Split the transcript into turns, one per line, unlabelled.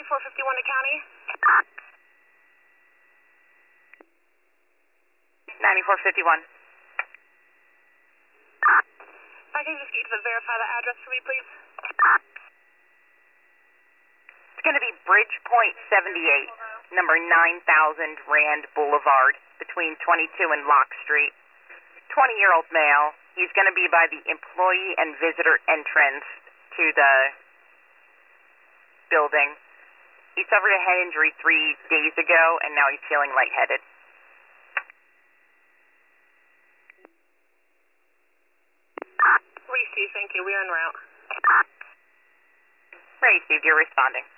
9451 to county.
9451.
If I could just get you to verify the address for me, please.
It's going to be Bridgepoint 78, number 9000 Rand Boulevard, between 22 and Lock Street. 20-year-old male. He's going to be by the employee and visitor entrance to the building. He suffered a head injury 3 days ago, and now he's feeling lightheaded.
Received, thank you. We are en route.
Received, you're responding.